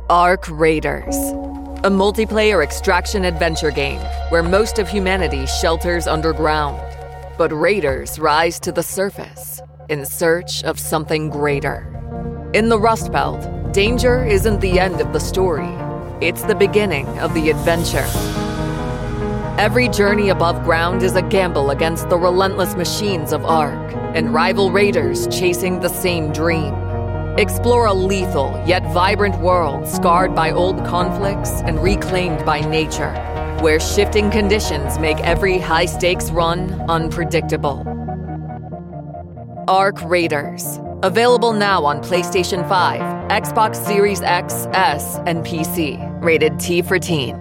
Ark Raiders, a multiplayer extraction adventure game where most of humanity shelters underground. But raiders rise to the surface in search of something greater. In the Rust Belt, danger isn't the end of the story. It's the beginning of the adventure. Every journey above ground is a gamble against the relentless machines of Ark and rival raiders chasing the same dream. Explore a lethal yet vibrant world scarred by old conflicts and reclaimed by nature, where shifting conditions make every high-stakes run unpredictable. Ark Raiders. Available now on PlayStation 5, Xbox Series X, S, and PC. Rated T for Teen.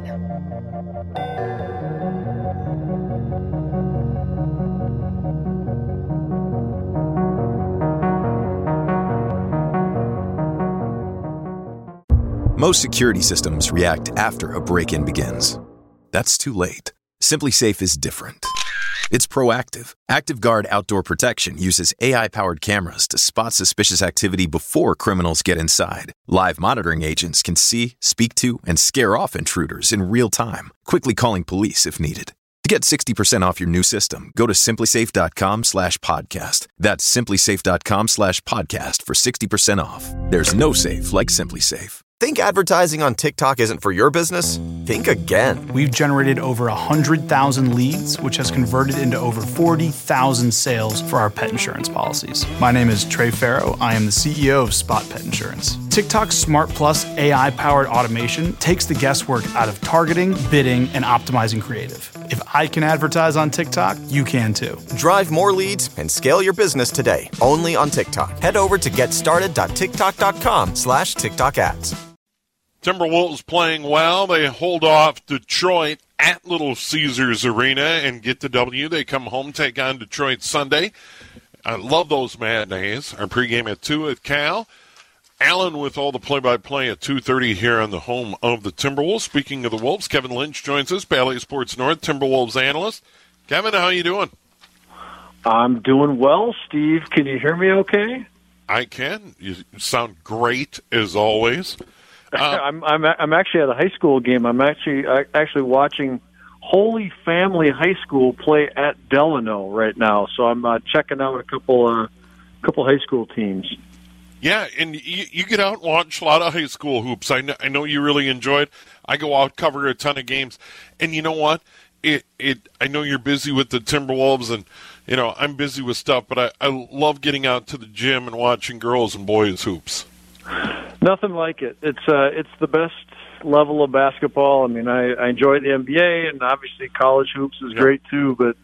Most security systems react after a break-in begins. That's too late. SimpliSafe is different. It's proactive. ActiveGuard Outdoor Protection uses AI-powered cameras to spot suspicious activity before criminals get inside. Live monitoring agents can see, speak to, and scare off intruders in real time, quickly calling police if needed. To get 60% off your new system, go to SimpliSafe.com/podcast. That's SimpliSafe.com/podcast for 60% off. There's no safe like SimpliSafe. Think advertising on TikTok isn't for your business? Think again. We've generated over 100,000 leads, which has converted into over 40,000 sales for our pet insurance policies. My name is Trey Farrow. I am the CEO of Spot Pet Insurance. TikTok's Smart Plus AI-powered automation takes the guesswork out of targeting, bidding, and optimizing creative. If I can advertise on TikTok, you can too. Drive more leads and scale your business today, only on TikTok. Head over to getstarted.tiktok.com/TikTok ads. Timberwolves playing well. They hold off Detroit at Little Caesars Arena and get the W. They come home, take on Detroit Sunday. I love those matinees. Our pregame at 2 at Cal. Allen with all the play-by-play at 2:30 here on the home of the Timberwolves. Speaking of the Wolves, Kevin Lynch joins us, Bally Sports North, Timberwolves analyst. Kevin, how you doing? I'm doing well, Steve. Can you hear me okay? I can. You sound great, as always. I'm actually at a high school game. I'm actually watching Holy Family High School play at Delano right now. So I'm checking out a couple high school teams. Yeah, and you get out and watch a lot of high school hoops. I know you really enjoy it. I go out, cover a ton of games, and you know what? I know you're busy with the Timberwolves, and you know I'm busy with stuff, but I love getting out to the gym and watching girls and boys hoops. Nothing like it. It's the best level of basketball. I mean, I enjoy the NBA, and obviously college hoops is great too. But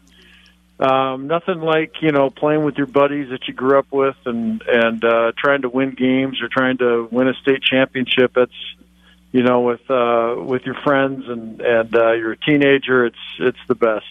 nothing like playing with your buddies that you grew up with, and trying to win games or trying to win a state championship. That's with your friends and you're a teenager. It's the best.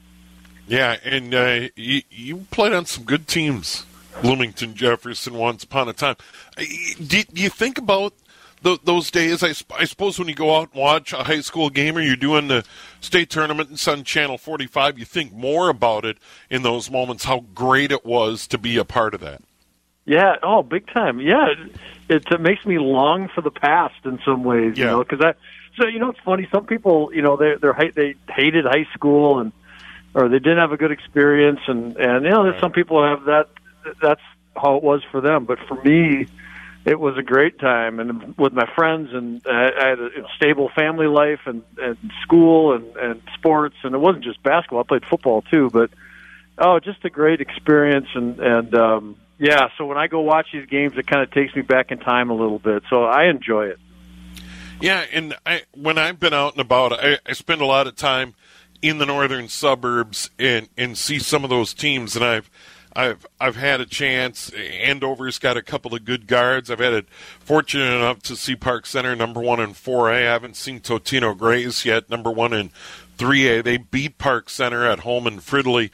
Yeah, and you played on some good teams. Bloomington Jefferson once upon a time. Do you think about those days? I suppose when you go out and watch a high school game or you're doing the state tournament and on Channel 45, you think more about it in those moments, how great it was to be a part of that. Yeah, big time. Yeah, it makes me long for the past in some ways, because it's funny. Some people, they hated high school or they didn't have a good experience, and there's some people have that. That's how it was for them. But for me, it was a great time, and with my friends, and I had a stable family life and school and sports, and it wasn't just basketball. I played football too, but just a great experience. And so when I go watch these games, it kind of takes me back in time a little bit. So I enjoy it. Yeah, and when I've been out and about, I spend a lot of time in the northern suburbs and see some of those teams, and I've had a chance. Andover's got a couple of good guards. I've had it fortunate enough to see Park Center number 1 in 4A. I haven't seen Totino Grays yet, number 1 in 3A. They beat Park Center at home in Fridley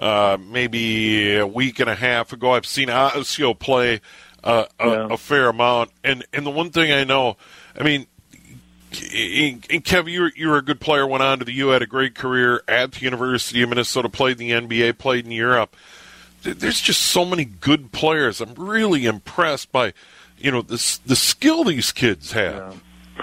maybe a week and a half ago. I've seen Osseo play a fair amount. And the one thing I know, I mean, and Kev, you were a good player, went on to the U, had a great career at the University of Minnesota, played in the NBA, played in Europe. There's just so many good players. I'm really impressed by, the skill these kids have.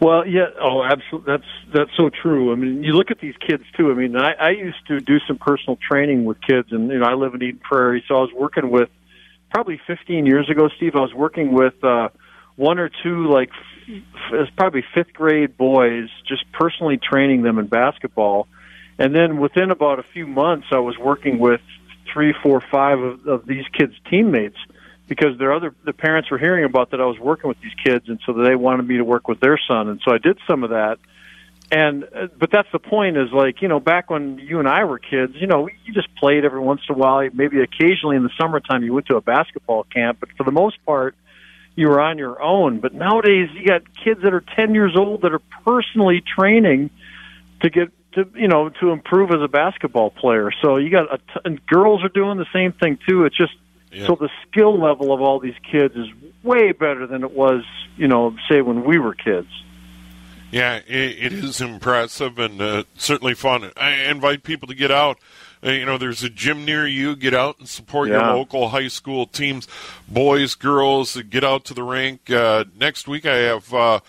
Well, yeah. Oh, absolutely. That's so true. I mean, you look at these kids too. I mean, I used to do some personal training with kids, and I live in Eden Prairie, so I was working with probably 15 years ago, Steve. I was working with one or two it's probably fifth grade boys, just personally training them in basketball, and then within about a few months, I was working with 3, 4, 5 of these kids' teammates. Because the parents were hearing about that I was working with these kids, and so they wanted me to work with their son, and so I did some of that. But that's the point is back when you and I were kids, you just played every once in a while. Maybe occasionally in the summertime you went to a basketball camp, but for the most part you were on your own. But nowadays you got kids that are 10 years old that are personally training to get to improve as a basketball player. So you got and girls are doing the same thing too. It's just So the skill level of all these kids is way better than it was, say when we were kids. Yeah, it is impressive and certainly fun. I invite people to get out. There's a gym near you. Get out and support your local high school teams, boys, girls. Get out to the rink. Next week I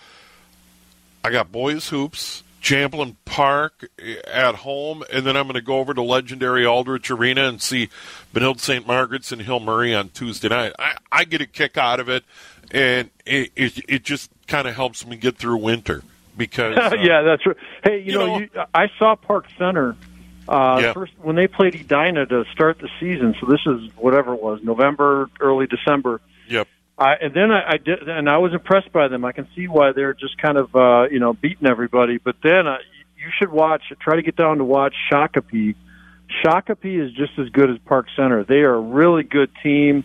got boys hoops, Champlin Park at home, and then I'm going to go over to legendary Aldrich Arena and see Benilde St. Margaret's and Hill Murray on Tuesday night. I get a kick out of it, and it just kind of helps me get through winter because yeah, that's right. Hey, I saw Park Center first when they played Edina to start the season. So this is whatever it was, November, early December. Yep. And then I did, and I was impressed by them. I can see why they're just kind of, beating everybody. But then you should try to get down to watch Shakopee. Shakopee is just as good as Park Center. They are a really good team.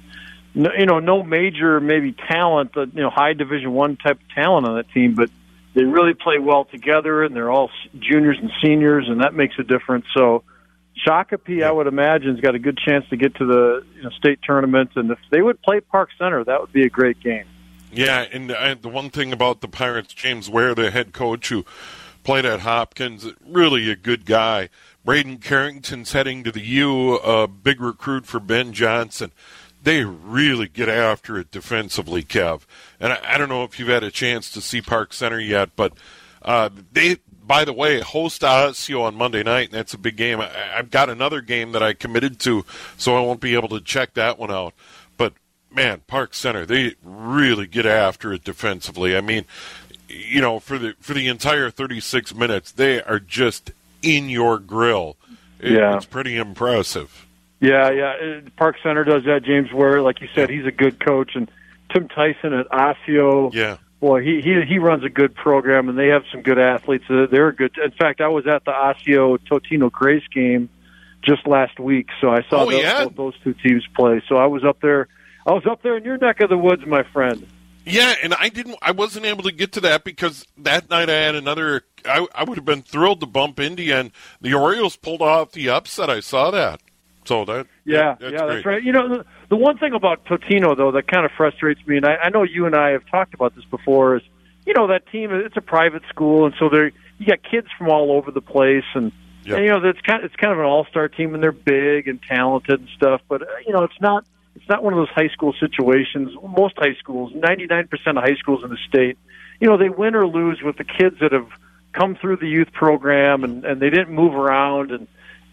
No major maybe talent, high Division I type of talent on that team, but they really play well together, and they're all juniors and seniors, and that makes a difference. So Shakopee, I would imagine, has got a good chance to get to the state tournament, and if they would play Park Center, that would be a great game. Yeah, and the one thing about the Pirates, James Ware, the head coach who played at Hopkins, really a good guy. Braden Carrington's heading to the U, a big recruit for Ben Johnson. They really get after it defensively, Kev. And I don't know if you've had a chance to see Park Center yet, but they, by the way, host Osseo on Monday night, and that's a big game. I've got another game that I committed to, so I won't be able to check that one out. But, man, Park Center, they really get after it defensively. I mean, for the entire 36 minutes, they are just in your grill. It's pretty impressive. Yeah. Park Center does that. James Ware, like you said, he's a good coach. And Tim Tyson at Osseo, boy, he runs a good program, and they have some good athletes. They're good. In fact, I was at the Osseo Totino Grace game just last week, so I saw those two teams play. So I was up there in your neck of the woods, my friend. Yeah, and I wasn't able to get to that because that night I had another. I would have been thrilled to bump Indy, and the Orioles pulled off the upset. I saw that. So that's right. The one thing about Totino, though, that kind of frustrates me, and I know you and I have talked about this before, is that team. It's a private school, and so you got kids from all over the place, and it's kind of an all-star team, and they're big and talented and stuff. But it's not one of those high school situations. Most high schools, 99% of high schools in the state, they win or lose with the kids that have come through the youth program, and they didn't move around and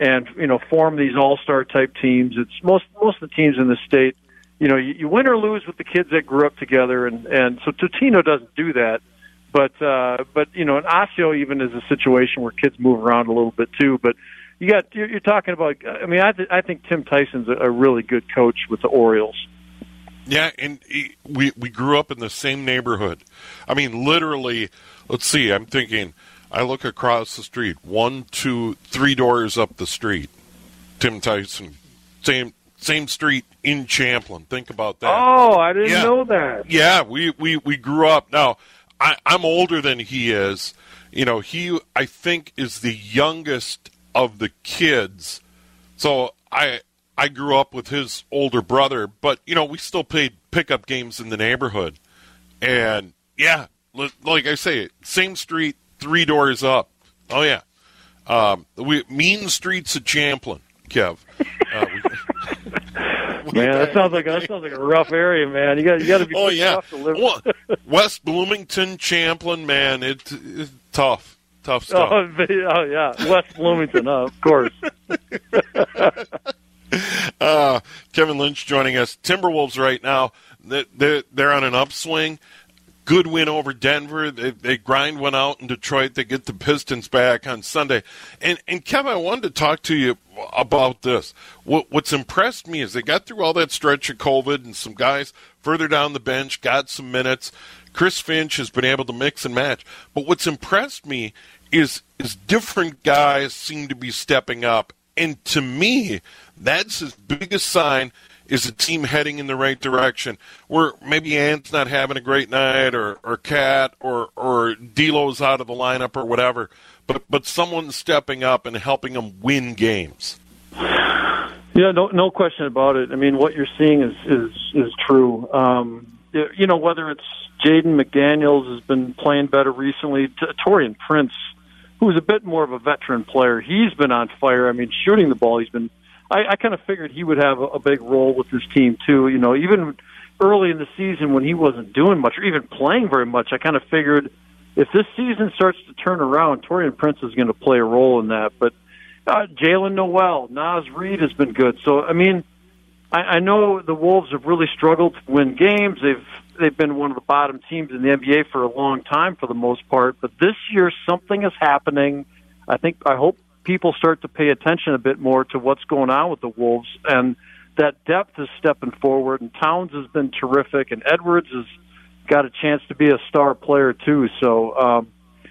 form these all-star type teams. It's most of the teams in the state, you win or lose with the kids that grew up together, and so Totino doesn't do that. But in Osseo even is a situation where kids move around a little bit too. But you're talking about. I mean, I think Tim Tyson's a really good coach with the Orioles. Yeah, and we grew up in the same neighborhood. I mean, literally. Let's see. I'm thinking. I look across the street, 1, 2, 3 doors up the street. Tim Tyson, same street in Champlin. Think about that. Oh, I didn't know that. Yeah, we grew up. Now, I'm older than he is. He, I think, is the youngest of the kids. So I grew up with his older brother, but, we still played pickup games in the neighborhood. And, yeah, like I say, same street, 3 doors up. Oh, yeah. Mean streets of Champlin, Kev. Man, that sounds like a rough area, man. You got to be tough to live. Well, West Bloomington, Champlin, man, it's tough stuff. Oh yeah, West Bloomington, of course. Kevin Lynch joining us. Timberwolves right now, they're on an upswing. Good win over Denver. They grind one out in Detroit. They get the Pistons back on Sunday. And Kevin, I wanted to talk to you about this. What's impressed me is they got through all that stretch of COVID, and some guys further down the bench got some minutes. Chris Finch has been able to mix and match. But what's impressed me is different guys seem to be stepping up. And to me, that's his biggest sign is a team heading in the right direction. Where maybe Ant's not having a great night, or Cat, or D'Lo's out of the lineup, or whatever. But someone's stepping up and helping them win games. Yeah, no question about it. I mean, what you're seeing is true. Whether it's Jaden McDaniels has been playing better recently, Taurean Prince, who's a bit more of a veteran player, he's been on fire. I mean, shooting the ball, he's been. I kind of figured he would have a big role with this team too. Even early in the season when he wasn't doing much or even playing very much, I kind of figured if this season starts to turn around, Taurean Prince is going to play a role in that. But Jalen Noel, Naz Reid has been good. So I mean, I know the Wolves have really struggled to win games. They've been one of the bottom teams in the NBA for a long time for the most part. But this year, something is happening. I hope people start to pay attention a bit more to what's going on with the Wolves, and that depth is stepping forward, and Towns has been terrific, and Edwards has got a chance to be a star player too. So,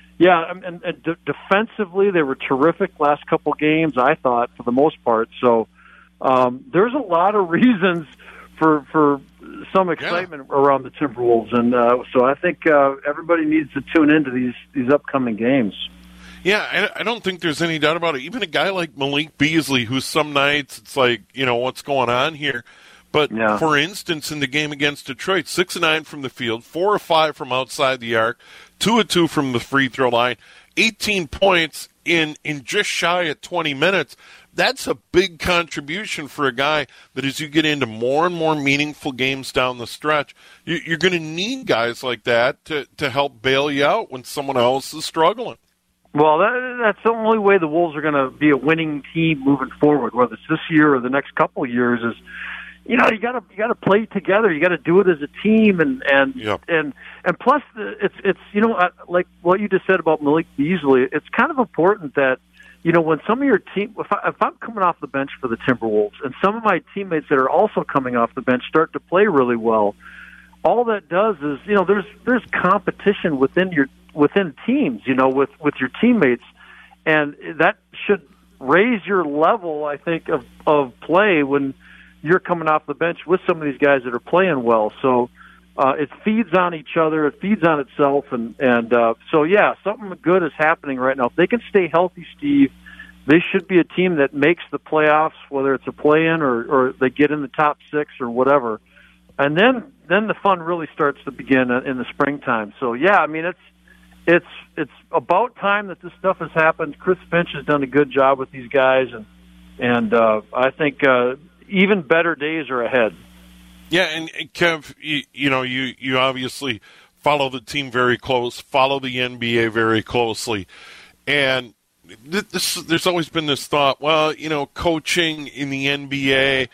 defensively, they were terrific last couple games, I thought, for the most part. So there's a lot of reasons for some excitement around the Timberwolves, and so I think everybody needs to tune into these upcoming games. Yeah, I don't think there's any doubt about it. Even a guy like Malik Beasley, who some nights it's like, what's going on here? But, for instance, in the game against Detroit, 6 of 9 from the field, 4 of 5 from outside the arc, 2 of 2 from the free throw line, 18 points in just shy of 20 minutes. That's a big contribution for a guy that as you get into more and more meaningful games down the stretch, you're going to need guys like that to help bail you out when someone else is struggling. Well, that's the only way the Wolves are going to be a winning team moving forward, whether it's this year or the next couple of years. Is you got to play together. You got to do it as a team, and plus it's like what you just said about Malik Beasley. It's kind of important that when some of your team, if I'm coming off the bench for the Timberwolves, and some of my teammates that are also coming off the bench start to play really well, all that does is there's competition within teams, with your teammates, and that should raise your level, I think, of play when you're coming off the bench with some of these guys that are playing well. So it feeds on each other, it feeds on itself, and something good is happening right now. If they can stay healthy, Steve, they should be a team that makes the playoffs, whether it's a play-in or they get in the top 6 or whatever. And then the fun really starts to begin in the springtime. So I mean it's about time that this stuff has happened. Chris Finch has done a good job with these guys, and I think even better days are ahead. Yeah, and Kev, you obviously follow the team very close, follow the NBA very closely, and there's always been this thought, well, coaching in the NBA,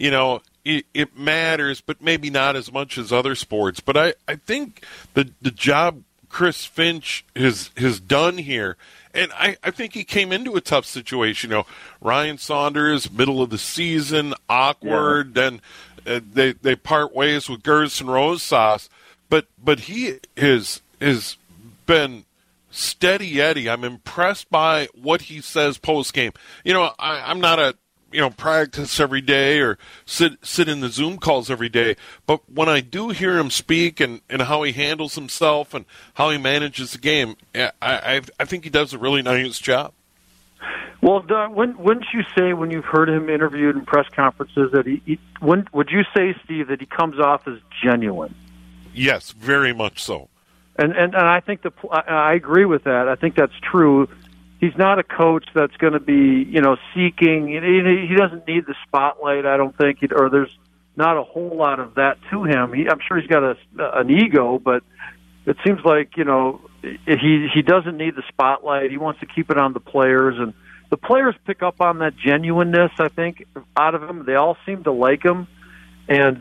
it matters, but maybe not as much as other sports. But I think the job Chris Finch has done here, and I think he came into a tough situation. Ryan Saunders, middle of the season, awkward, then they part ways with Gerson Rosas, but he has been steady Eddie. I'm impressed by what he says post game. I'm not a practice every day or sit in the Zoom calls every day. But when I do hear him speak and how he handles himself and how he manages the game, I think he does a really nice job. Well, wouldn't you say when you've heard him interviewed in press conferences that would you say, Steve, that he comes off as genuine? Yes, very much so. And I think I agree with that. I think that's true. He's not a coach that's going to be, seeking. He doesn't need the spotlight, I don't think. not a whole lot of that to him. I'm sure he's got an ego, but it seems like, you know, he doesn't need the spotlight. He wants to keep it on the players, and the players pick up on that genuineness, I think, out of him. They all seem to like him, and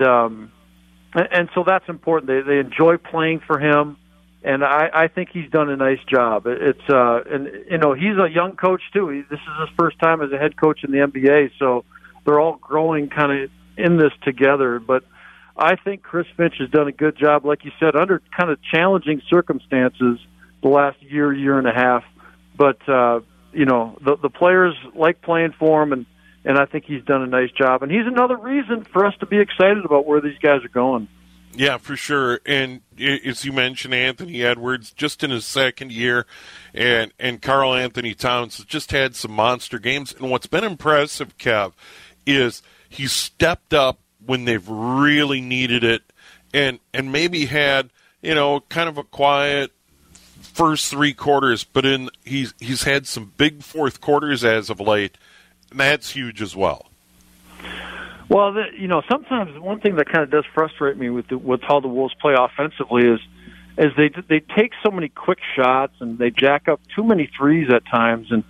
so that's important. They enjoy playing for him, and I think he's done a nice job. And you know, he's a young coach too. This is his first time as a head coach in the NBA, so they're all growing kind of in this together. But I think Chris Finch has done a good job, like you said, under kind of challenging circumstances the last year and a half. But you know, the players like playing for him, and I think he's done a nice job. And he's another reason for us to be excited about where these guys are going. Yeah, for sure. And as you mentioned, Anthony Edwards, just in his second year, and Karl Anthony Towns has just had some monster games. And what's been impressive, Kev, is he's stepped up when they've really needed it, and maybe had, you know, kind of a quiet first three quarters, but he's had some big fourth quarters as of late, and that's huge as well. Well, you know, sometimes one thing that kind of does frustrate me with how the Wolves play offensively is they take so many quick shots and they jack up too many threes at times, and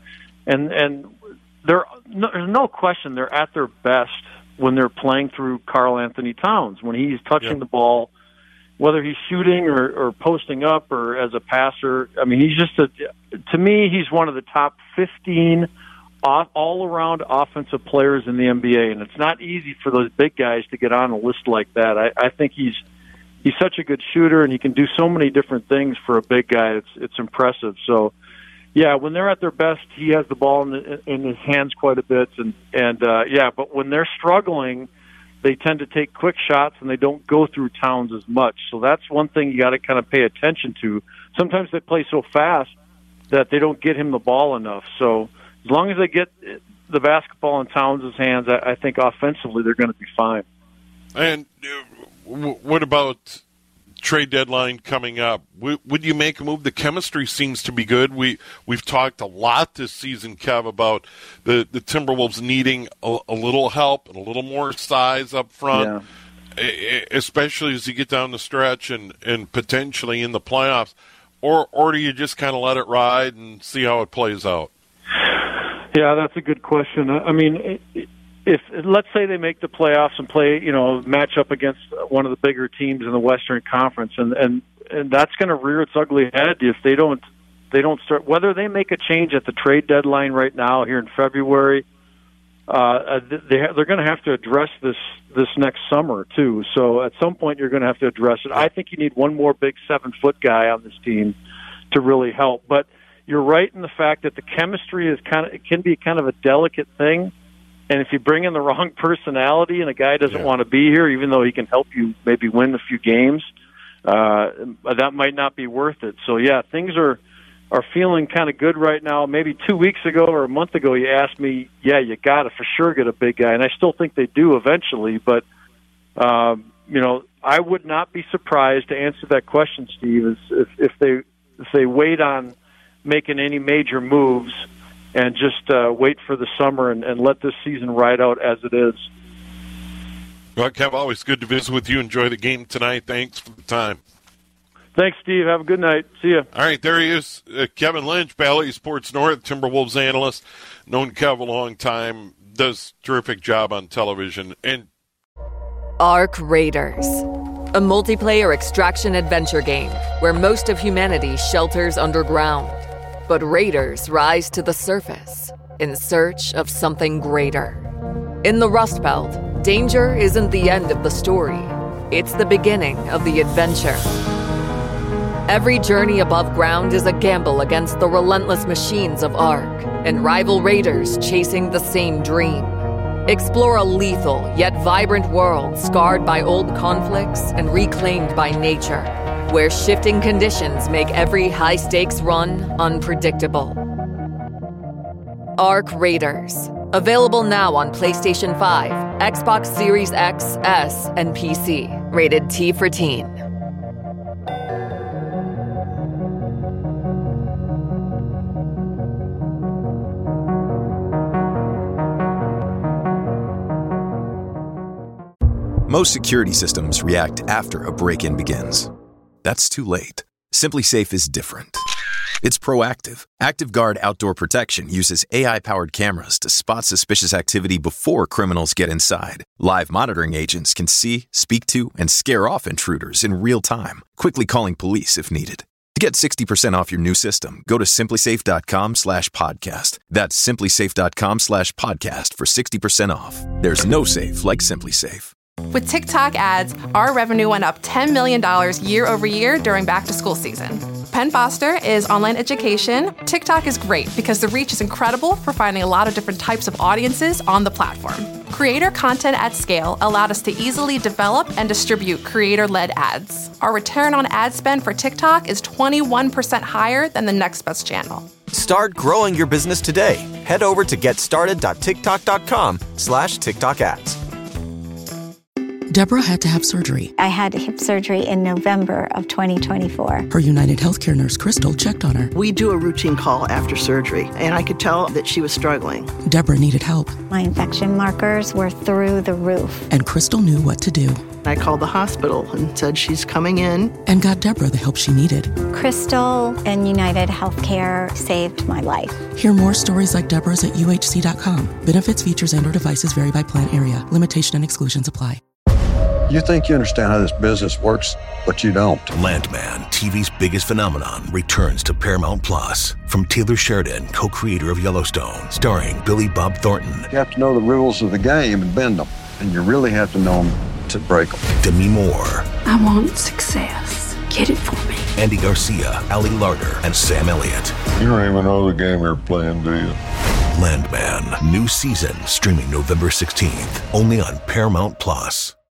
there's no question they're at their best when they're playing through Karl Anthony Towns, when he's touching the ball, whether he's shooting or posting up or as a passer. I mean, he's just to me, he's one of the top 15 all-around offensive players in the NBA, and it's not easy for those big guys to get on a list like that. I think he's such a good shooter, and he can do so many different things for a big guy. It's impressive. So, yeah, when they're at their best, he has the ball in his hands quite a bit, but when they're struggling, they tend to take quick shots and they don't go through Towns as much. So that's one thing you got to kind of pay attention to. Sometimes they play so fast that they don't get him the ball enough. So as long as they get the basketball in Towns' hands, I think offensively they're going to be fine. And what about trade deadline coming up? Would you make a move? The chemistry seems to be good. We've talked a lot this season, Kev, about the Timberwolves needing a little help and a little more size up front, especially as you get down the stretch and potentially in the playoffs. Or do you just kind of let it ride and see how it plays out? Yeah, that's a good question. I mean, if let's say they make the playoffs and play, you know, match up against one of the bigger teams in the Western Conference, and that's going to rear its ugly head if they don't start. Whether they make a change at the trade deadline right now here in February, they're going to have to address this next summer too. So at some point you're going to have to address it. I think you need one more big 7-foot guy on this team to really help. But you're right in the fact that the chemistry can be kind of a delicate thing. And if you bring in the wrong personality and a guy doesn't want to be here, even though he can help you maybe win a few games, that might not be worth it. So, yeah, things are feeling kind of good right now. Maybe 2 weeks ago or a month ago you asked me, you got to for sure get a big guy. And I still think they do eventually. But, you know, I would not be surprised to answer that question, Steve, if they wait on making any major moves and just wait for the summer and let this season ride out as it is. Well, Kev, always good to visit with you. Enjoy the game tonight. Thanks for the time. Thanks, Steve. Have a good night. See you. All right, there he is, Kevin Lynch, Bally Sports North, Timberwolves analyst. Known Kev a long time. Does a terrific job on television. And Arc Raiders, a multiplayer extraction adventure game where most of humanity shelters underground. But raiders rise to the surface in search of something greater. In the Rust Belt, danger isn't the end of the story. It's the beginning of the adventure. Every journey above ground is a gamble against the relentless machines of Ark and rival raiders chasing the same dream. Explore a lethal yet vibrant world scarred by old conflicts and reclaimed by nature, where shifting conditions make every high-stakes run unpredictable. Arc Raiders. Available now on PlayStation 5, Xbox Series X, S, and PC. Rated T for Teen. Most security systems react after a break-in begins. That's too late. SimpliSafe is different. It's proactive. ActiveGuard Outdoor Protection uses AI-powered cameras to spot suspicious activity before criminals get inside. Live monitoring agents can see, speak to, and scare off intruders in real time, quickly calling police if needed. To get 60% off your new system, go to simplisafe.com/podcast. That's simplisafe.com/podcast for 60% off. There's no safe like SimpliSafe. With TikTok ads, our revenue went up $10 million year over year during back-to-school season. Penn Foster is online education. TikTok is great because the reach is incredible for finding a lot of different types of audiences on the platform. Creator content at scale allowed us to easily develop and distribute creator-led ads. Our return on ad spend for TikTok is 21% higher than the next best channel. Start growing your business today. Head over to getstarted.tiktok.com/TikTok ads. Deborah had to have surgery. I had hip surgery in November of 2024. Her United Healthcare nurse, Crystal, checked on her. We do a routine call after surgery, and I could tell that she was struggling. Deborah needed help. My infection markers were through the roof. And Crystal knew what to do. I called the hospital and said she's coming in. And got Deborah the help she needed. Crystal and United Healthcare saved my life. Hear more stories like Deborah's at UHC.com. Benefits, features, and/or devices vary by plan area. Limitation and exclusions apply. You think you understand how this business works, but you don't. Landman, TV's biggest phenomenon, returns to Paramount Plus. From Taylor Sheridan, co-creator of Yellowstone, starring Billy Bob Thornton. You have to know the rules of the game and bend them, and you really have to know them to break them. Demi Moore. I want success. Get it for me. Andy Garcia, Ali Larter, and Sam Elliott. You don't even know the game you're playing, do you? Landman, new season, streaming November 16th, only on Paramount Plus.